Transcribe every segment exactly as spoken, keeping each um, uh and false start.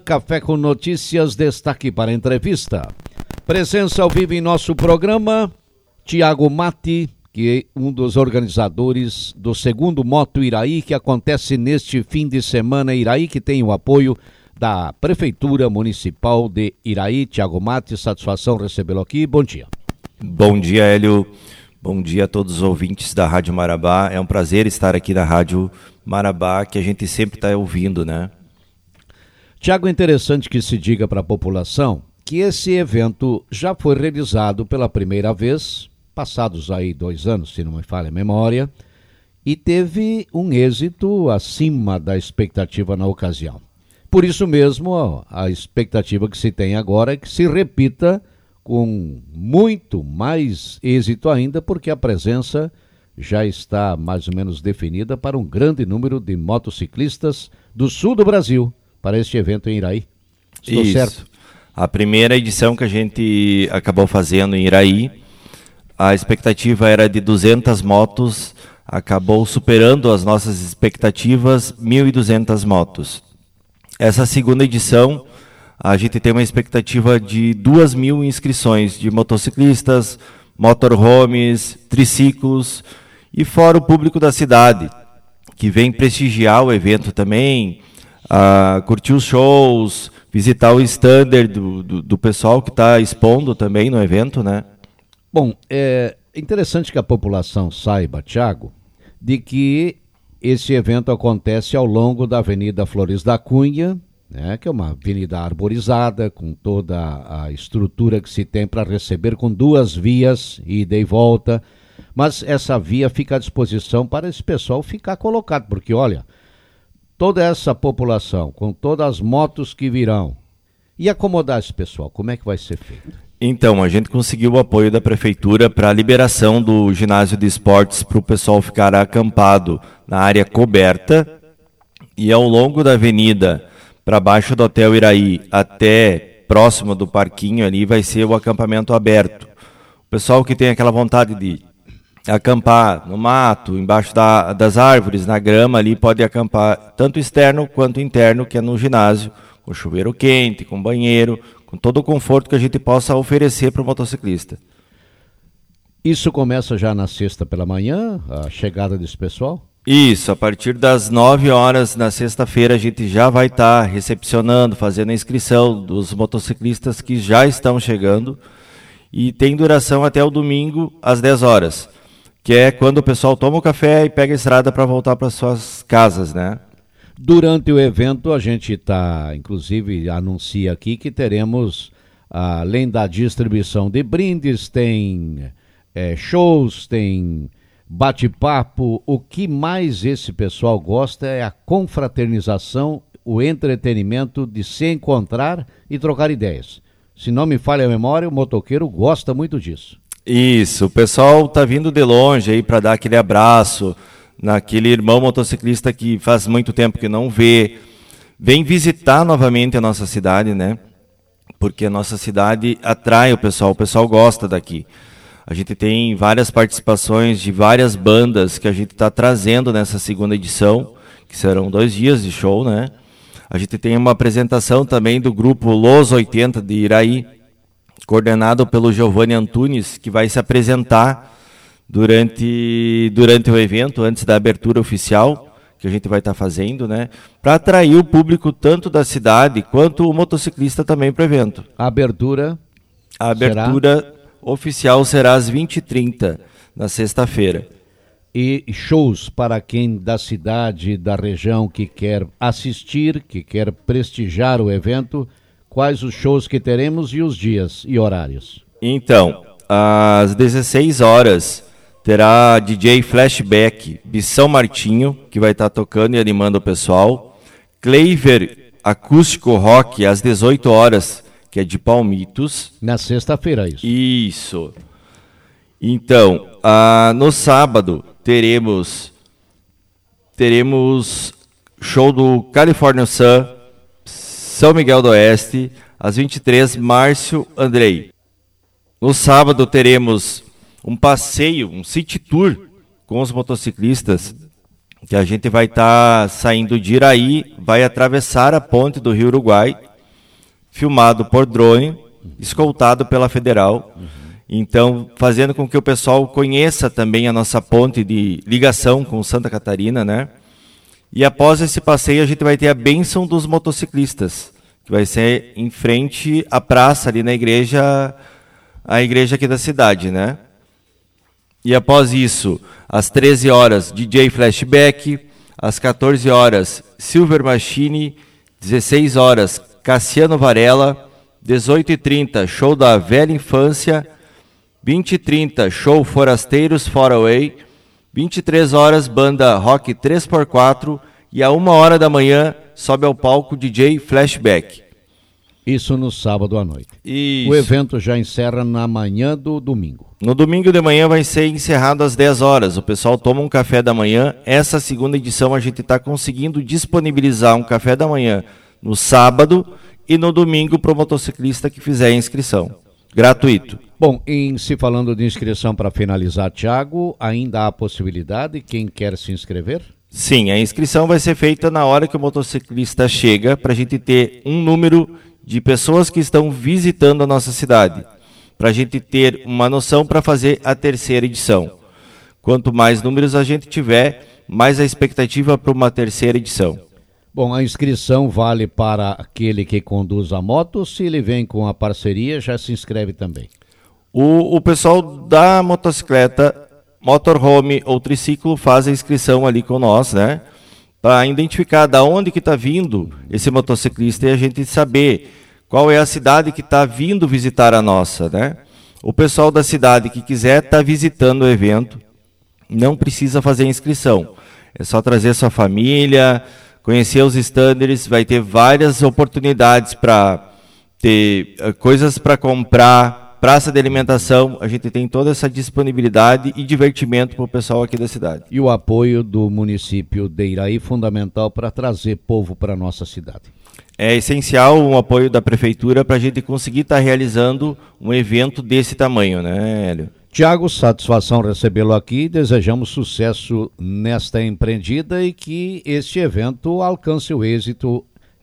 Café com Notícias, destaque para a entrevista. Presença ao vivo em nosso programa, Tiago Matti, que é um dos organizadores do segundo Moto Iraí, que acontece neste fim de semana. Iraí, que tem o apoio da Prefeitura Municipal de Iraí. Tiago Matti, satisfação recebê-lo aqui. Bom dia. Bom dia, Hélio. Bom dia a todos os ouvintes da Rádio Marabá. É um prazer estar aqui na Rádio Marabá, que a gente sempre está ouvindo, né? Tiago, é interessante que se diga para a população que esse evento já foi realizado pela primeira vez, passados aí dois anos, se não me falha a memória, e teve um êxito acima da expectativa na ocasião. Por isso mesmo, a expectativa que se tem agora é que se repita com muito mais êxito ainda, porque a presença já está mais ou menos definida para um grande número de motociclistas do sul do Brasil para este evento em Iraí. Estou Isso. certo? A primeira edição que a gente acabou fazendo em Iraí, a expectativa era de duzentas motos, acabou superando as nossas expectativas, mil e duzentas motos. Essa segunda edição, a gente tem uma expectativa de duas mil inscrições de motociclistas, motorhomes, triciclos e fora o público da cidade, que vem prestigiar o evento também, uh, curtir os shows, visitar o standard do, do, do pessoal que está expondo também no evento, né? Bom, é interessante que a população saiba, Tiago, de que esse evento acontece ao longo da Avenida Flores da Cunha, né, que é uma avenida arborizada, com toda a estrutura que se tem para receber, com duas vias, ida e volta, mas essa via fica à disposição para esse pessoal ficar colocado, porque olha, toda essa população, com todas as motos que virão, e acomodar esse pessoal, como é que vai ser feito? Então, a gente conseguiu o apoio da Prefeitura para a liberação do ginásio de esportes para o pessoal ficar acampado na área coberta, e ao longo da avenida, para baixo do Hotel Iraí, até próximo do parquinho ali, vai ser o acampamento aberto. O pessoal que tem aquela vontade de acampar no mato, embaixo da, das árvores, na grama ali, pode acampar tanto externo quanto interno, que é no ginásio, com chuveiro quente, com banheiro, com todo o conforto que a gente possa oferecer para o motociclista. Isso começa já na sexta pela manhã, a chegada desse pessoal? Isso, a partir das nove horas na sexta-feira a gente já vai estar tá recepcionando, fazendo a inscrição dos motociclistas que já estão chegando, e tem duração até o domingo às dez horas, que é quando o pessoal toma o café e pega a estrada para voltar para suas casas, né? Durante o evento a gente está, inclusive anuncia aqui que teremos, além da distribuição de brindes, tem é, shows, tem bate-papo. O que mais esse pessoal gosta é a confraternização, o entretenimento de se encontrar e trocar ideias. Se não me falha a memória, o motoqueiro gosta muito disso. Isso, o pessoal está vindo de longe aí para dar aquele abraço naquele irmão motociclista que faz muito tempo que não vê. Vem visitar novamente a nossa cidade, né? Porque a nossa cidade atrai o pessoal, o pessoal gosta daqui. A gente tem várias participações de várias bandas que a gente está trazendo nessa segunda edição, que serão dois dias de show, né? A gente tem uma apresentação também do grupo Los oitenta de Iraí, coordenado pelo Giovanni Antunes, que vai se apresentar durante, durante o evento, antes da abertura oficial, que a gente vai estar tá fazendo, né? Para atrair o público tanto da cidade quanto o motociclista também para o evento. A abertura? A abertura será? Oficial será às vinte e trinta, na sexta-feira. E shows para quem da cidade, da região, que quer assistir, que quer prestigiar o evento, quais os shows que teremos e os dias e horários? Então, às dezesseis horas, terá D J Flashback de São Martinho, que vai estar tocando e animando o pessoal. Cleiver Acústico Rock, às dezoito horas, que é de Palmitos. Na sexta-feira, isso. Isso. Então, ah, no sábado, teremos, teremos show do California Sun, São Miguel do Oeste, às vinte e três, Márcio Andrei. No sábado, teremos um passeio, um city tour com os motociclistas, que a gente vai estar tá saindo de Iraí, vai atravessar a ponte do Rio Uruguai filmado por drone, escoltado pela Federal. Uhum. Então, fazendo com que o pessoal conheça também a nossa ponte de ligação com Santa Catarina, né? E após esse passeio, a gente vai ter a bênção dos motociclistas, que vai ser em frente à praça, ali na igreja, a igreja aqui da cidade, né? E após isso, às treze horas, D J Flashback, às quatorze horas, Silver Machine, dezesseis horas, Cassiano Varela, dezoito e trinta, show da Velha Infância, vinte e trinta, show Forasteiros Far Away, vinte e três horas, banda Rock três por quatro, e a uma hora da manhã, sobe ao palco D J Flashback. Isso no sábado à noite. Isso. O evento já encerra na manhã do domingo. No domingo de manhã vai ser encerrado às dez horas. O pessoal toma um café da manhã. Essa segunda edição a gente está conseguindo disponibilizar um café da manhã no sábado e no domingo para o motociclista que fizer a inscrição. Gratuito. Bom, em se falando de inscrição para finalizar, Thiago, ainda há possibilidade, quem quer se inscrever? Sim, a inscrição vai ser feita na hora que o motociclista chega, para a gente ter um número de pessoas que estão visitando a nossa cidade, para a gente ter uma noção para fazer a terceira edição. Quanto mais números a gente tiver, mais a expectativa para uma terceira edição. Bom, a inscrição vale para aquele que conduz a moto, se ele vem com a parceria, já se inscreve também. O, o pessoal da motocicleta, motorhome ou triciclo faz a inscrição ali com nós, né? Para identificar da onde que está vindo esse motociclista e a gente saber qual é a cidade que está vindo visitar a nossa, né? O pessoal da cidade que quiser estar tá visitando o evento, não precisa fazer inscrição. É só trazer sua família, conhecer os standards, vai ter várias oportunidades para ter uh, coisas para comprar, praça de alimentação, a gente tem toda essa disponibilidade e divertimento para o pessoal aqui da cidade. E o apoio do município de Iraí, fundamental para trazer povo para a nossa cidade. É essencial o apoio da prefeitura para a gente conseguir estar tá realizando um evento desse tamanho, né, Hélio? Tiago, satisfação recebê-lo aqui, desejamos sucesso nesta empreendida e que este evento alcance o êxito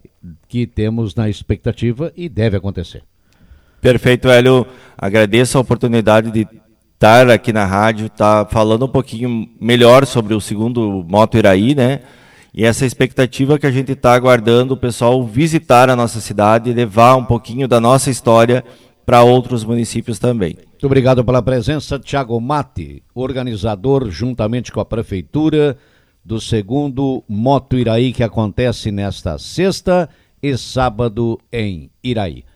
que temos na expectativa e deve acontecer. Perfeito, Hélio. Agradeço a oportunidade de estar aqui na rádio, estar falando um pouquinho melhor sobre o segundo Moto Iraí, né? E essa expectativa que a gente está aguardando o pessoal visitar a nossa cidade e levar um pouquinho da nossa história para outros municípios também. Muito obrigado pela presença, Thiago Matti, organizador, juntamente com a Prefeitura, do segundo Moto Iraí, que acontece nesta sexta e sábado em Iraí.